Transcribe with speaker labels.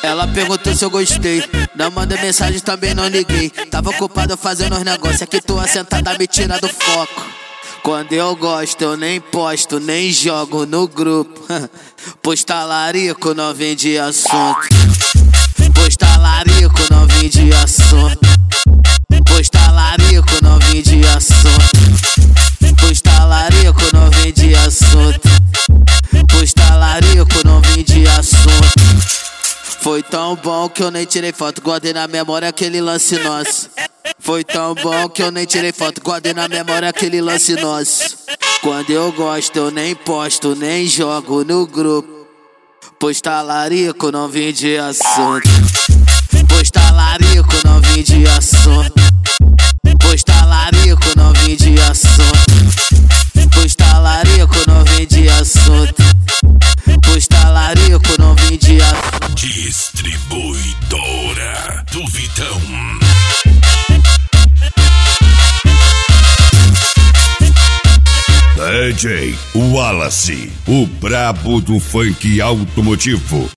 Speaker 1: Ela perguntou se eu gostei, não mandei mensagem, também não liguei. Tava ocupado fazendo os negócios, aqui tô assentada me tira do foco. Quando eu gosto eu nem posto, nem jogo no grupo. Pois talarico não vem de assunto. Pois talarico não vem de assunto. Pois talarico não vem de assunto. Pois talarico não vem de assunto. Pois talarico não vem de assunto. Foi tão bom que eu nem tirei foto, guardei na memória aquele lance nosso. Foi tão bom que eu nem tirei foto, guardei na memória aquele lance nosso. Quando eu gosto eu nem posto, nem jogo no grupo. Pois talarico não vem de assunto. Pois talarico não vem de assunto. Pois talarico não vem de assunto. Pois talarico não vem de assunto. Pois talarico não vem de assunto.
Speaker 2: Distribuidora do Vitão. DJ Wallace, o brabo do funk automotivo.